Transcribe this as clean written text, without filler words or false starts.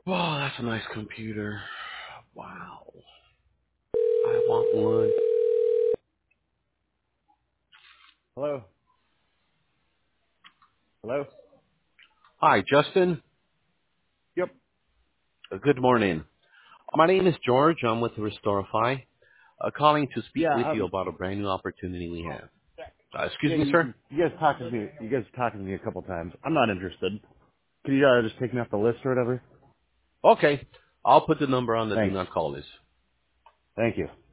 Wow, that's a nice computer. Wow. I want one. Hello? Hello? Hi, Justin. Yep. Good morning. My name is George. I'm with Restorify, calling to speak Yeah, with you about a brand new opportunity we have. Excuse yeah, me, sir? you guys talked to me. You guys talked to me a couple times. I'm not interested. Can you just take me off the list or whatever? Okay. I'll put the number on the do Thanks. not call list. Thank you.